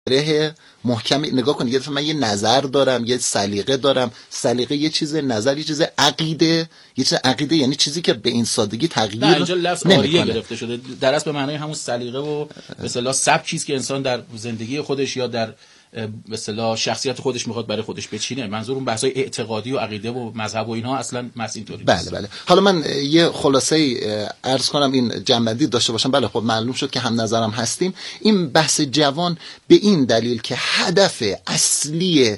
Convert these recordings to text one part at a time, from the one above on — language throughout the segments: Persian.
محکم نگاه کنید. یه دفعه من یه نظر دارم، یه سلیقه دارم، سلیقه یه چیز، نظر یه چیز، عقیده یه چیز. عقیده یعنی چیزی که به این سادگی تغییر نمیکنه. اینجا لفظ آریه نمیکنه. گرفته شده، در اصل به معنای همون سلیقه و به اصطلاح سبکی است که انسان در زندگی خودش یا در به اصطلاح شخصیت خودش میخواد برای خودش بچینه. منظور اون بحث‌های اعتقادی و عقیده و مذهب و اینها اصلا اینطوری نیست. بله. حالا من یه خلاصه عرض کنم این جنبندی داشته باشم. بله خب معلوم شد که هم نظرم هستیم. این بحث جوان به این دلیل که هدف اصلی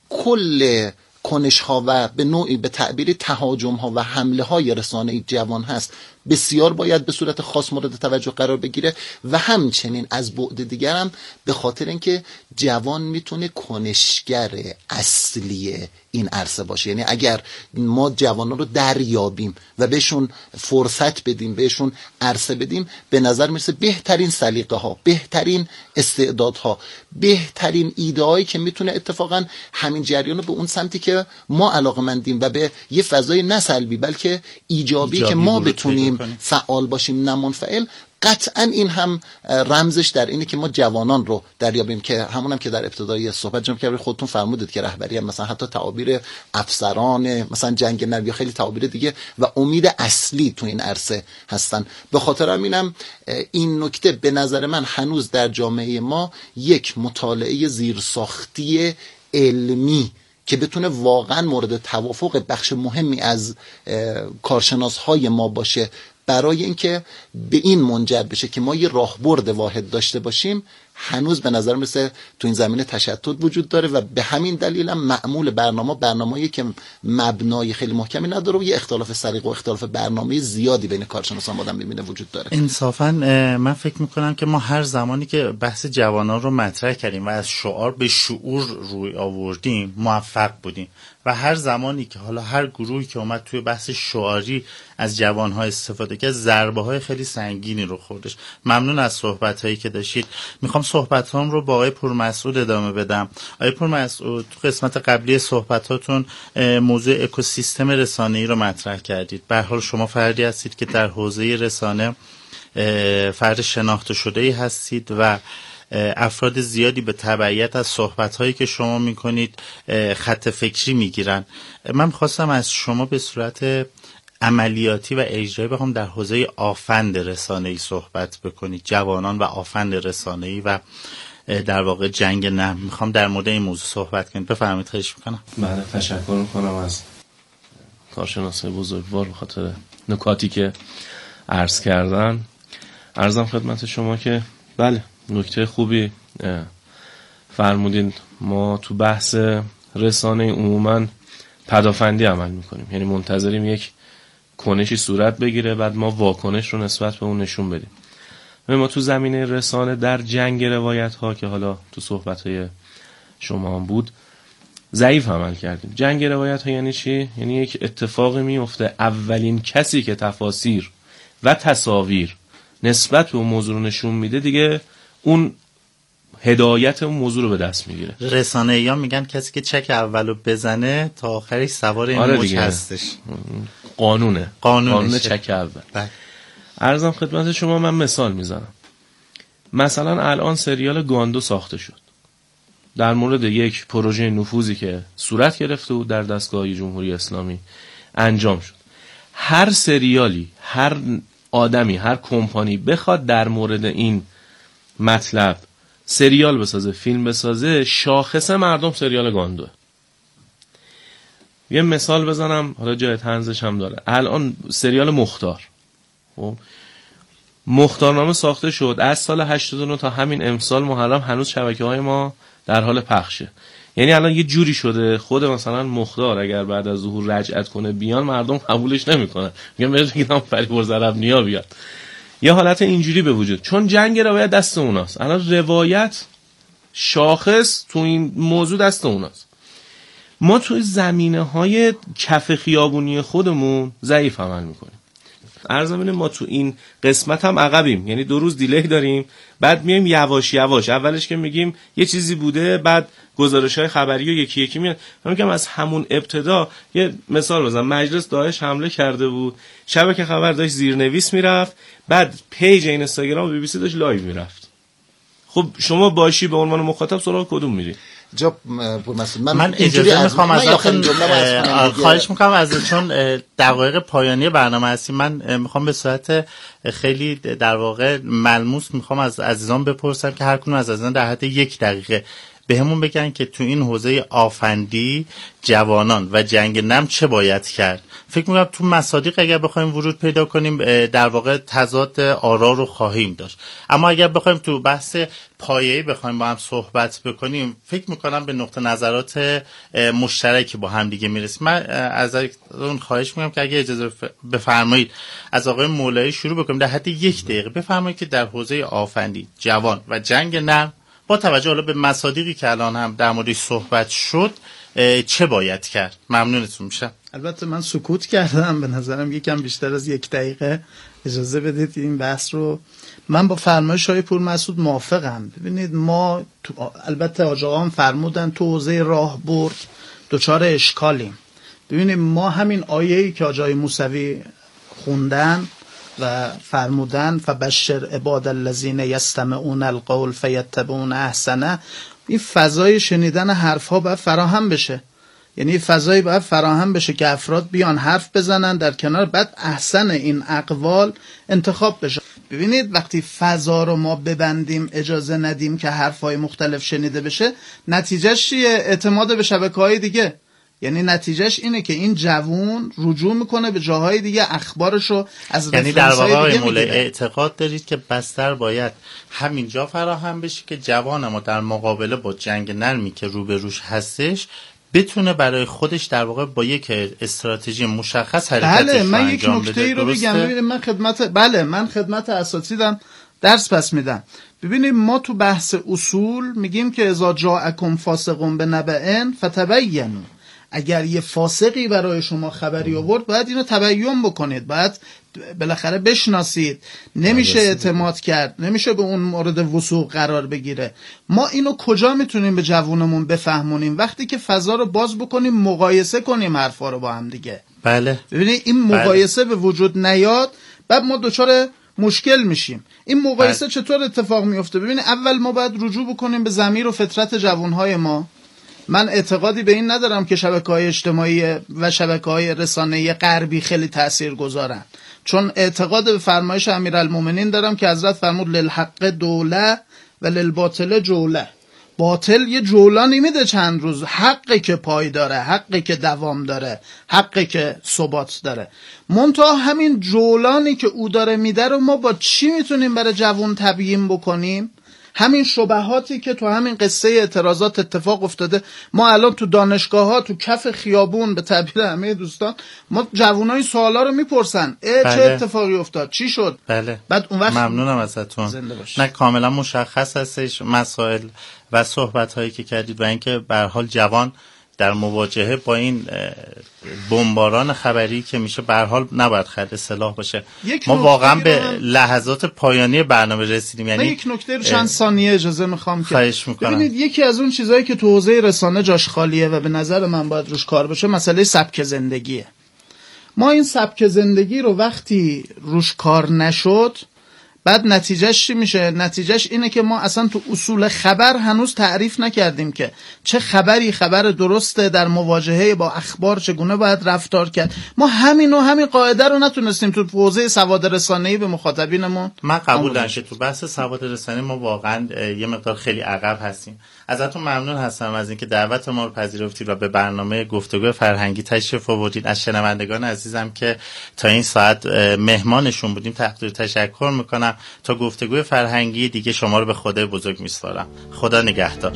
کل کنش ها و به نوعی به تعبیر تهاجم ها و حمله های رسانه‌ای جوان هست، بسیار باید به صورت خاص مورد توجه قرار بگیره و همچنین از بعد دیگر هم به خاطر اینکه جوان میتونه کنشگر اصلی این عرصه باشه. یعنی اگر ما جوانان رو دریابیم و بهشون فرصت بدیم، بهشون عرصه بدیم، به نظر میرسه بهترین سلیقه ها، بهترین استعدادها، بهترین ایده هایی که میتونه اتفاقا همین جریان رو به اون سمتی که ما علاقه‌مندیم و به یه فضای نه سلبی بلکه ایجابی که ما بتونیم فعال باشیم نه منفعل، قطعا این هم رمزش در اینه که ما جوانان رو دریابیم که همونم که در ابتدای صحبت جناب کبیر خودتون فرمودید که رهبری هم مثلا حتی تعابیر افسران مثلا جنگ نو یا خیلی تعابیر دیگه و امید اصلی تو این عرصه هستن. به خاطر همینم این نکته به نظر من هنوز در جامعه ما یک مطالعه زیرساختی علمی که بتونه واقعا مورد توافق بخش مهمی از کارشناس‌های ما باشه برای اینکه به این منجر بشه که ما یه راهبرد واحد داشته باشیم، هنوز به نظر میرسه تو این زمینه تشتت وجود داره و به همین دلیل هم معمول برنامه‌ای که مبنای خیلی محکمی نداره و یه اختلاف سلیقه و اختلاف برنامه زیادی بین کارشناسان آدم می‌بینه وجود داره. انصافا من فکر میکنم که ما هر زمانی که بحث جوانان رو مطرح کردیم و از شعار به شعور روی آوردیم موفق بودیم و هر زمانی که حالا هر گروهی که اومد توی بحث شعاری از جوانها استفاده کرد ضربه‌های خیلی سنگینی رو خوردش. ممنون از صحبت‌هایی که داشتید. میخوام صحبت‌هام رو با آقای پورمسعود ادامه بدم. آقای پورمسعود تو قسمت قبلی صحبتاتون موضوع اکوسیستم رسانه‌ای رو مطرح کردید. به هر حال شما فردی هستید که در حوزه رسانه فرد شناخته شده‌ای هستید و افراد زیادی به تبعیت از صحبت‌هایی که شما می‌کنید خط فکری می‌گیرن. من خواستم از شما به صورت عملیاتی و اجرایی بخوام در حوزه آفند رسانه‌ای صحبت بکنید، جوانان و آفند رسانه‌ای و در واقع جنگ نه. میخوام در مورد این موضوع صحبت کنید. بفرمایید. خواهش میکنم. بله، تشکر میکنم از کارشناسای بزرگوار به خاطر نکاتی که عرض کردن. عرضم خدمت شما که بله نکته خوبی فرمودین. ما تو بحث رسانه عموما پدافندی عمل میکنیم، یعنی منتظریم یک کنشی صورت بگیره بعد ما واکنش رو نسبت به اون نشون بدیم. ما تو زمینه رسانه در جنگ روایت ها که حالا تو صحبت های شما هم بود ضعیف عمل کردیم. جنگ روایت ها یعنی چی؟ یعنی یک اتفاقی میفته اولین کسی که تفاسیر و تصاویر نسبت به اون موضوع رو نشون میده دیگه اون هدایت اون موضوع رو به دست میگیره. رسانه‌ای‌ها میگن کسی که چک اولو بزنه تا آخرش سوار این موج هستش. قانون چک اول. عرضم خدمت شما من مثال میزنم. مثلا الان سریال گاندو ساخته شد در مورد یک پروژه نفوذی که صورت گرفته بود در دستگاه جمهوری اسلامی انجام شد. هر سریالی، هر آدمی، هر کمپانی بخواد در مورد این مطلب سریال بسازه، فیلم بسازه، شاخص مردم سریال گاندوه. یه مثال بزنم، حالا جای طنزش هم داره. الان سریال مختارنامه ساخته شد از سال 89 تا همین امسال محرم هنوز شبکه‌های ما در حال پخشه. یعنی الان یه جوری شده خود مثلا مختار اگر بعد از ظهور رجعت کنه بیان مردم قبولش نمیکنن، میگن بگیرم فریبرز عربنیا بیاد. یه حالت اینجوری به وجود، چون جنگ روایت دست اوناست. الان روایت شاخص تو این موضوع دست اوناست. ما توی زمینه‌های کف خیابونی خودمون ضعیف عمل میکنیم. عرضم اینه ما تو این قسمت هم عقبیم، یعنی 2 روز دیلی داریم، بعد میایم یواش یواش. اولش که میگیم یه چیزی بوده، بعد گزارش‌های خبری و یکی یکی میاد. من میگم از همون ابتدا یه مثال بزنم. مجلس داعش حمله کرده بود، شبکه خبر داشت زیرنویس میرفت، بعد پیج اینستاگرام بی بی سی داشت لایو میرفت. خب شما باشی به عنوان مخاطب سراغ کدوم میری؟ جا پورمسعود من اجازه میخوام ازتون خواهش میکنم از چون دقایق پایانی برنامه هستیم، من میخوام به صورت خیلی در واقع ملموس میخوام از عزیزان بپرسم که هر کدوم از عزیزان در حد 1 دقیقه به همون بگن که تو این حوزه آفندی جوانان و جنگ نرم چه باید کرد. فکر میکنم تو مصادیق اگر بخوایم ورود پیدا کنیم در واقع تضاد آرا رو خواهیم داشت، اما اگر بخوایم تو بحث پایه‌ای بخوایم با هم صحبت بکنیم فکر میکنم به نقطه نظرات مشترکی با هم دیگه میرسیم. من از اون خواهش میکنم که اگه اجازه بفرمایید از آقای مولایی شروع بکنیم، در حد 1 دقیقه بفرمایید که در حوزه آفندی جوان و جنگ نرم با توجه حالا به مصادیقی که الان هم در موردش صحبت شد چه باید کرد. ممنونتون میشم. البته من سکوت کردم، به نظرم یکم بیشتر از 1 دقیقه اجازه بدید این بحث رو. من با فرمایش های پورمسعود موافقم. ببینید ما البته حاج آقا هم فرمودن تو حوزه راهبرد دچار اشکالیم. ببینید ما همین آیه‌ای که آقای موسوی خوندن و فرمودن فبشر عباد الذین یستمعون القول فیتبعون احسنه، این فضای شنیدن حرفها باید فراهم بشه، یعنی فضایی باید فراهم بشه که افراد بیان حرف بزنن، در کنار بعد احسن این اقوال انتخاب بشه. ببینید وقتی فضا رو ما ببندیم، اجازه ندیم که حرفهای مختلف شنیده بشه، نتیجهش چیه؟ اعتماد به شبکه‌های دیگه. یعنی نتیجهش اینه که این جوون رجوع میکنه به جاهای دیگه، اخبارشو از یعنی در واقع دیگه مولای اعتقاد دارید که بستر باید همینجا فراهم بشه که جوان ما در مقابله با جنگ نرمی که روبروش هستش بتونه برای خودش در واقع با یک استراتژی مشخص حرکتش بله. من یک نکته رو بگم. ببینید من خدمت اساتیدم درس پس میدم. ببینید ما تو بحث اصول میگیم که اذا جاءکم فاسق بنبأ فتبینوا، اگر یه فاسقی برای شما خبری آورد باید اینو تبیین بکنید، باید بالاخره بشناسید. نمیشه اعتماد کرد، نمیشه به اون مورد وثوق قرار بگیره. ما اینو کجا میتونیم به جوونمون بفهمونیم؟ وقتی که فضا رو باز بکنیم، مقایسه کنیم حرفا رو با هم دیگه. بله. ببینید این مقایسه به وجود نیاد بعد ما دچار مشکل میشیم. این مقایسه چطور اتفاق میفته؟ ببینید اول ما باید رجوع بکنیم به ضمیر و فطرت جوانهای ما. من اعتقادی به این ندارم که شبکه‌های اجتماعی و شبکه‌های رسانه‌ای غربی خیلی تاثیرگذارن، چون اعتقاد به فرمایش امیرالمومنین دارم که حضرت فرمود للحق دوله و للباطل جوله. باطل یه جولانی میده چند روز، حقی که پای داره، حقی که دوام داره، حقی که ثبات داره. منتها همین جولانی که او داره میده رو ما با چی میتونیم برای جوان تبیین بکنیم؟ همین شبهاتی که تو همین قصه اعتراضات اتفاق افتاده. ما الان تو دانشگاه ها، تو کف خیابون، به تعبیر همه دوستان، ما جوانای سوالا رو میپرسن چه اتفاقی افتاد، چی شد. بله. بعد اون وقت ممنونم ازتون. نه کاملا مشخص هستش مسائل و صحبت هایی که کردید و اینکه به هر حال جوان در مواجهه با این بمباران خبری که میشه به هر حال نباید خرد سلاح باشه. ما واقعا به لحظات پایانی برنامه رسیدیم. یعنی یک نکته رو چند ثانیه اجازه میخوام که ببینید یکی از اون چیزایی که تو حوزه رسانه جاش خالیه و به نظر من باید روش کار بشه مسئله سبک زندگیه. ما این سبک زندگی رو وقتی روش کار نشد، بعد نتیجهش چی میشه؟ نتیجهش اینه که ما اصلا تو اصول خبر هنوز تعریف نکردیم که چه خبری خبر درسته، در مواجهه با اخبار چگونه باید رفتار کرد. ما همین قاعده رو نتونستیم تو حوزه سواد رسانه‌ای به مخاطبینمون. من قبول دارم که تو بحث سواد رسانه‌ای ما واقعا یه مقدار خیلی عقب هستیم. ازتون ممنون هستم از اینکه دعوت ما رو پذیرفتید و به برنامه گفتگو فرهنگی تشریف آوردید. از شنوندگان عزیزم که تا این ساعت مهمانشون بودیم تقدیر تشکر میکنم. تا گفتگوی فرهنگی دیگه شما رو به خدای بزرگ میسپارم. خدا نگهدار.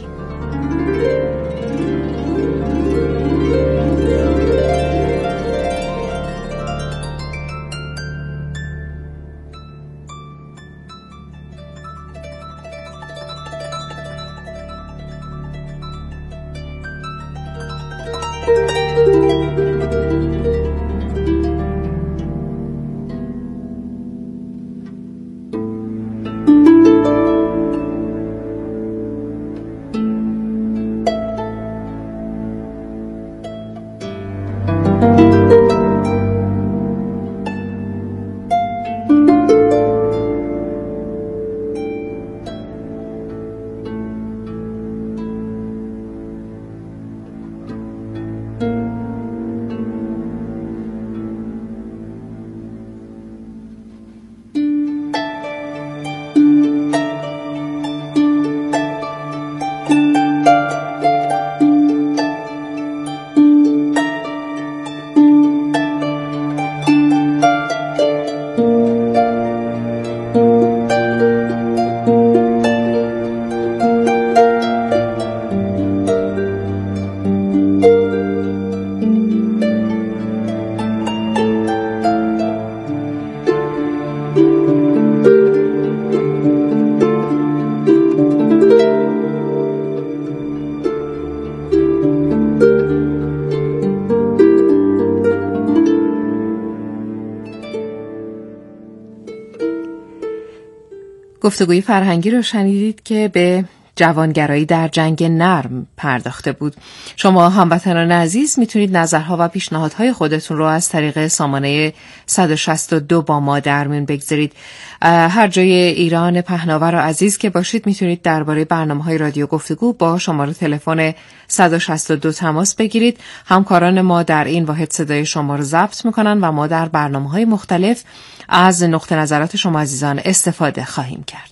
گفتگوی فرهنگی رو شنیدید که به جوانگرایی در جنگ نرم پرداخته بود. شما هموطنان عزیز میتونید نظرها و پیشنهادهای خودتون رو از طریق سامانه 162 با ما در میون بگذارید. هر جای ایران پهناور و عزیز که باشید میتونید درباره برنامه‌های رادیو گفتگو با شماره تلفن 162 تماس بگیرید. همکاران ما در این واحد صدای شما رو ضبط میکنن و ما در برنامه‌های مختلف از نقطه نظرات شما عزیزان استفاده خواهیم کرد.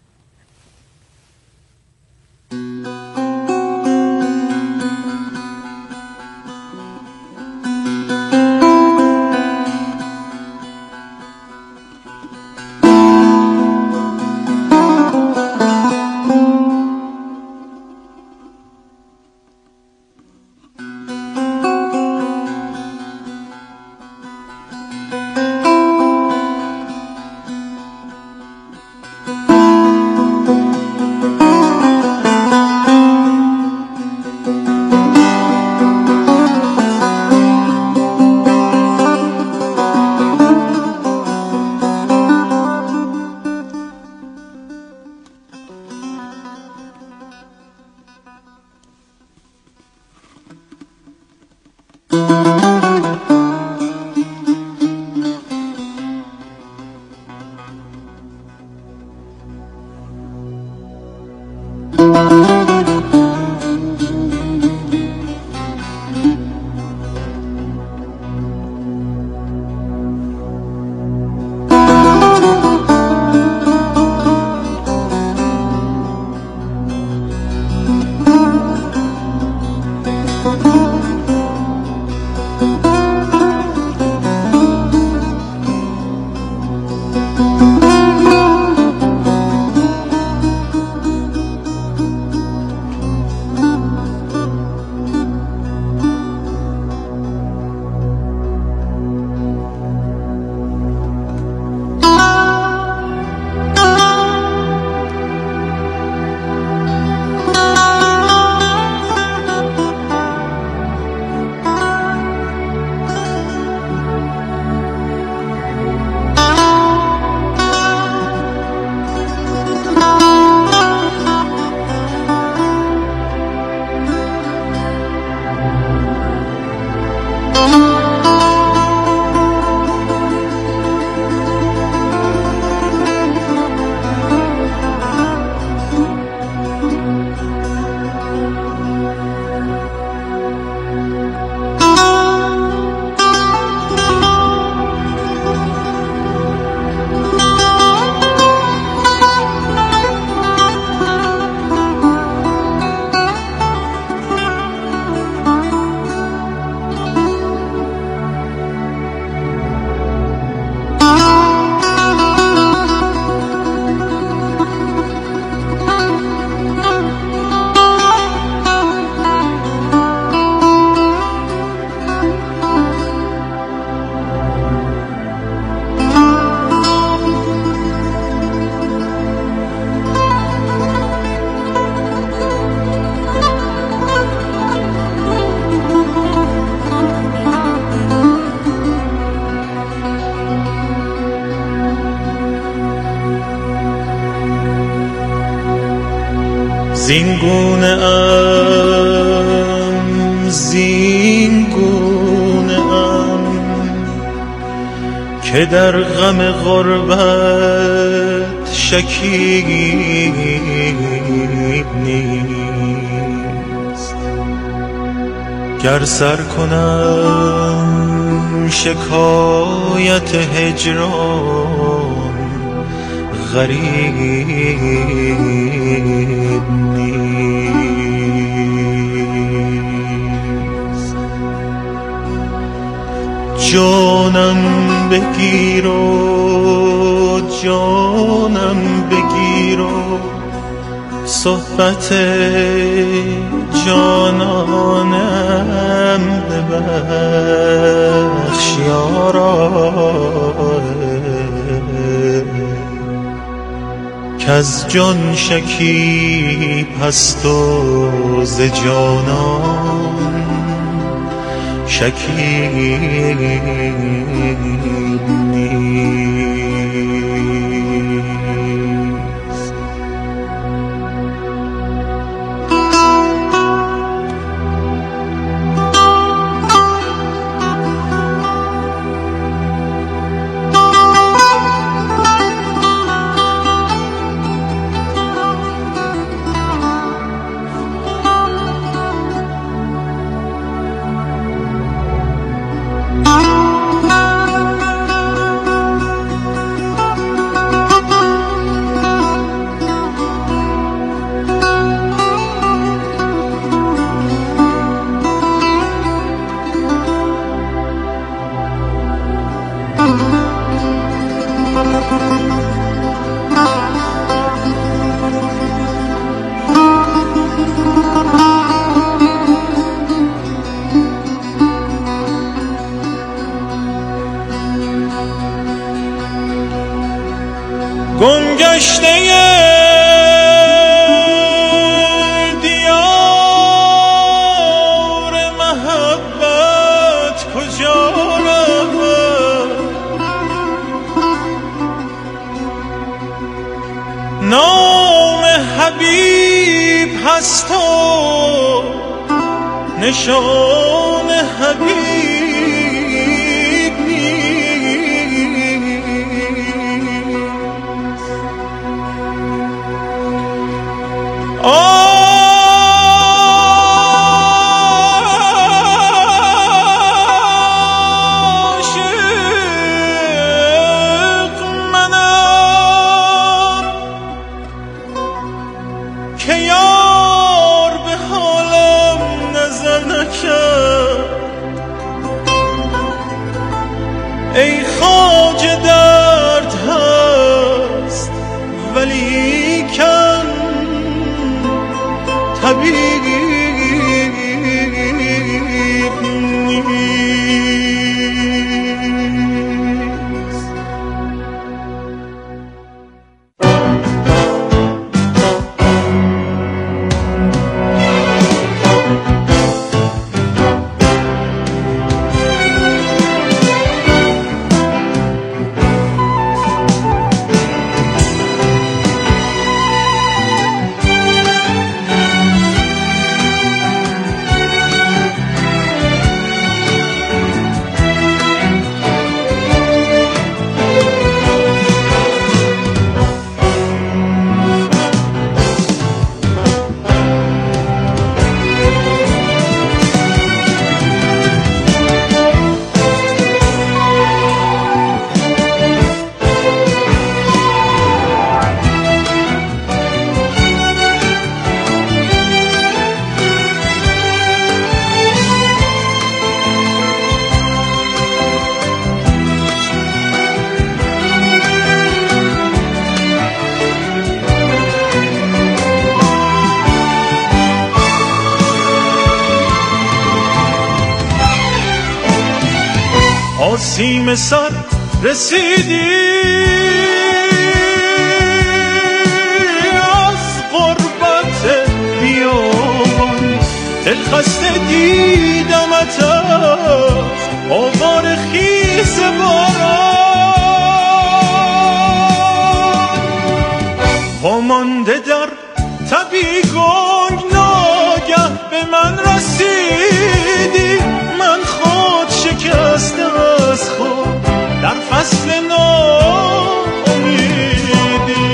زینگونه که در غم غربت شکیب نیست. گر سر کنم شکایت هجران غریب نیست. جانم بگیر و جانم بگیر و صحبت جانانم ببخش یارا، کز جان شکیب هست و ز جانان شکیب نیست. کشته دیار محبت کجا رود؟ نام حبیب هست و نشان حبیب نیست. ای خواجه درد هست ولیکن طبیب نیست. آسیم سر رسیدی از غربت بیابان، دلخسته دیدمت از آوار خیز باران، وامانده در تبی گنگ ناگه به من رسیدی، من خود شکسته از خود در فصل ناامیدی،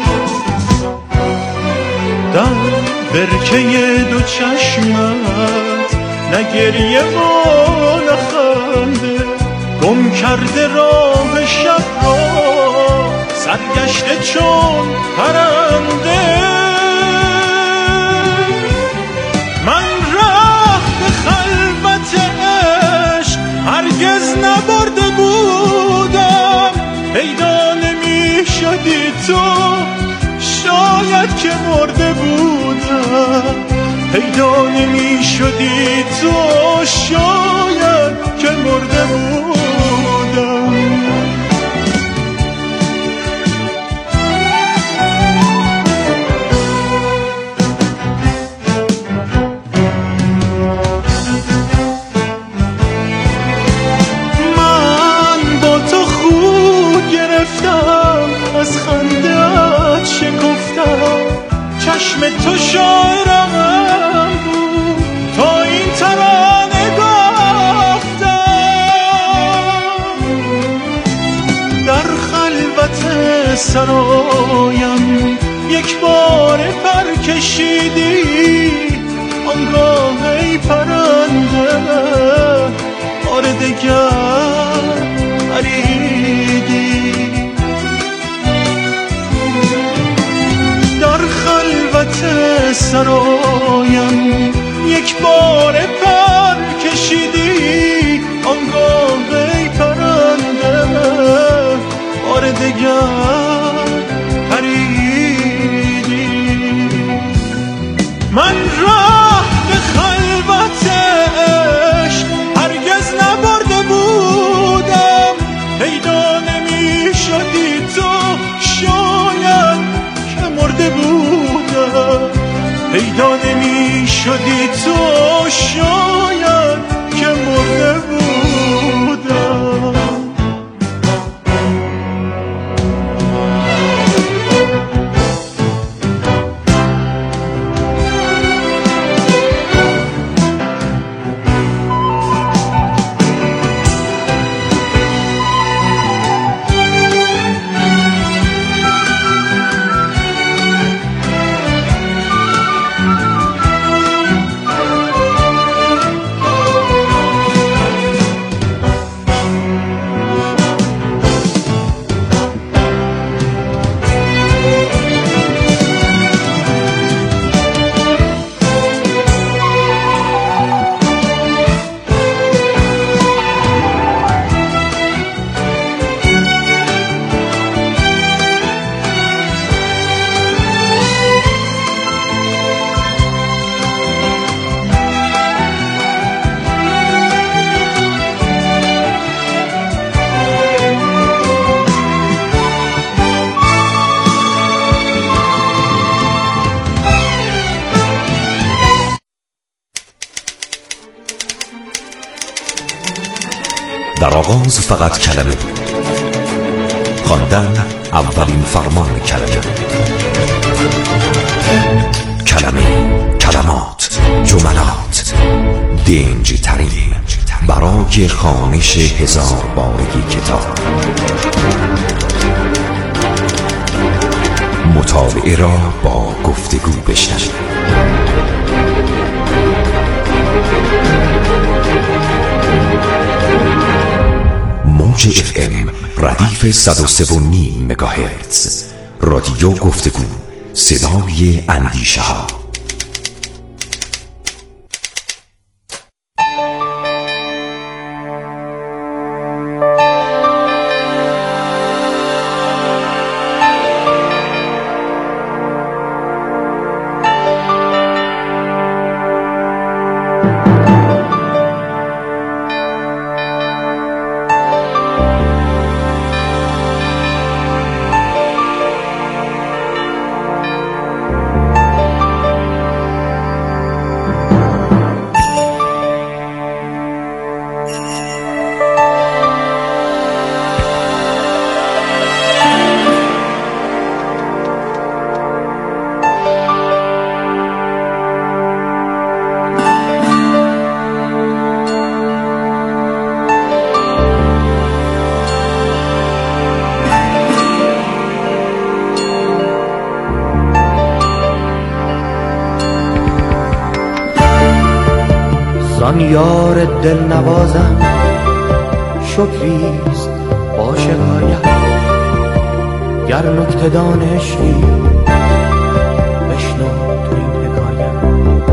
در برکه دو چشمت نه گریه و نه خنده، گم کرده راه شب را سرگشته چون پرنده، من راه به خلوت عشق هرگز نبرده بودم، پیدا نمی شدی تو شاید که مرده بودم، پیدا نمی شدی تو شاید که مرده بودم. از خنده‌ات شکفتم، چشم تو شاعرم بود تا این ترانه گفتم، در خلوت سرایم یک بار پر کشیدی، آنگاه ای پرنده بار دگر پریدی، سرایم یک بار پر کشیدی، آنگاه ای پرنده بار دگر پریدی، من راه به خلوت عشق هرگز نبرده بودم، پیدا نمی شدی تو شاید شدی تو شاید که مرده بودم. در آغاز فقط کلمه، خواندن اولین فرمان کلمه، کلمات، جملات، دنج ترین برای خوانش 1000 بارگی کتاب. مطالعه را با گفتگو بشنوید. موج FM ردیف 103.5 مگاهرتز، رادیو گفتگو، صدای اندیشه ها. آن یار دل نوازم شکریست با شکایت، گر نکته دانشی بشنو تو این حکایت.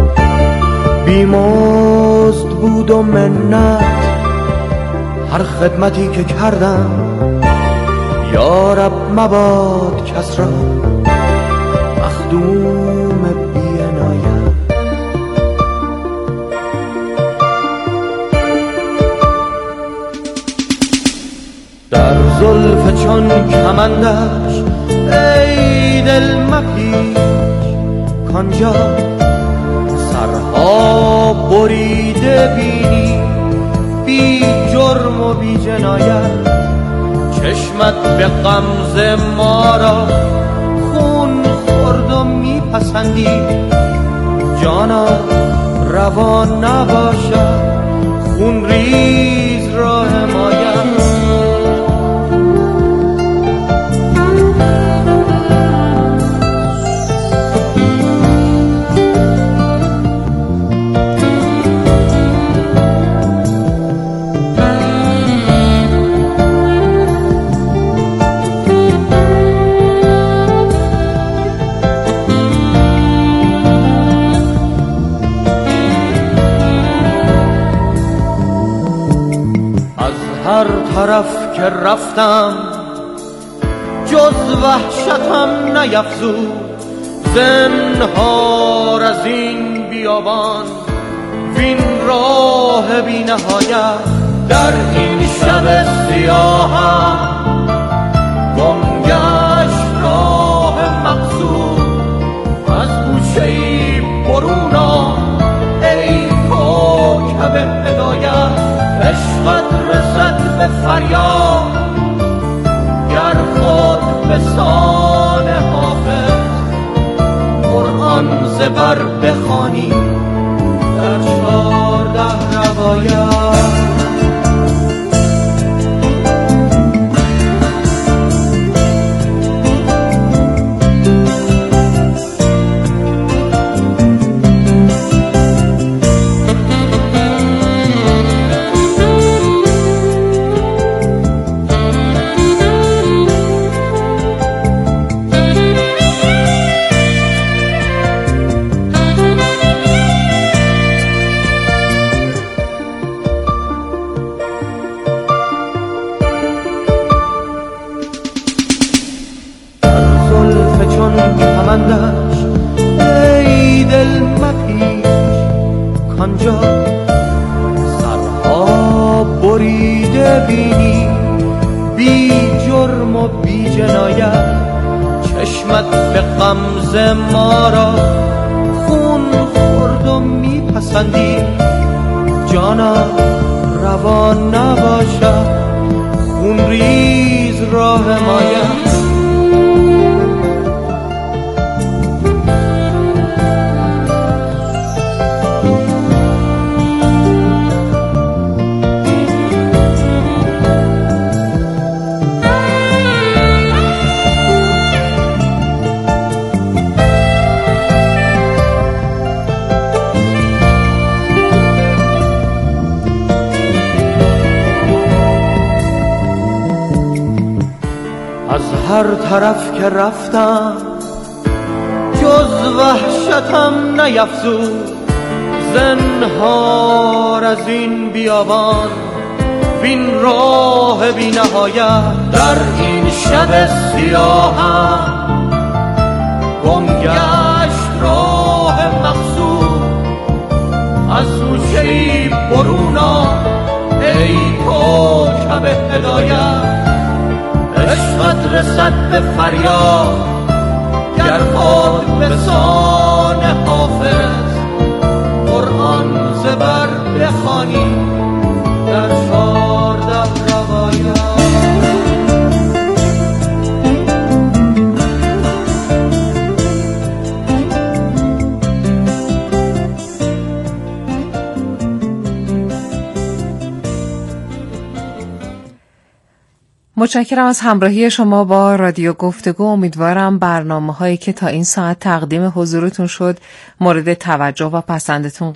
بیمزد بود و منت هر خدمتی که کردم، یا رب مباد کس را مخدوم بی عنایت. در زلف چون کمندش ای دل مپیچ، کانجا سرها بریده بینی بی جرم و بی جنایت. چشمت به غمزه ما را خون خورد و میپسندی، جانا روا نباشد خون ریز را حمایت. هر طرف که رفتم جز وحشتم نیفزود، زنهار از این بیابان وین راه بی نهایت. در این شب سیاهم گم گشت راه مقصود، از گوشه‌ای برون آ فریاد گر خود به سان حافظ قرآن زبر بخوانی در 14 روایت. ای دل مپیچ کانجا سرها بریده بینی بی جرم و بی جنایت، چشمت به غمزه ما را خون خورد و میپسندی. جانا روا نباشد خون ریز راه مایت. از هر طرف که رفتم جز وحشتم نیفزود. زنهار از این بیابان وین راه بی نهایت، در این شب سیاهم گم گشت راه مقصود. از گوشه‌ای برون آ ای کوکب هدایت، عشقت رسد به فریاد گر خود به سان حافظ قرآن زبر بخوانی در 14 روایت. متشکرم از همراهی شما با رادیو گفتگو. امیدوارم برنامه‌هایی که تا این ساعت تقدیم حضورتون شد مورد توجه و پسندتون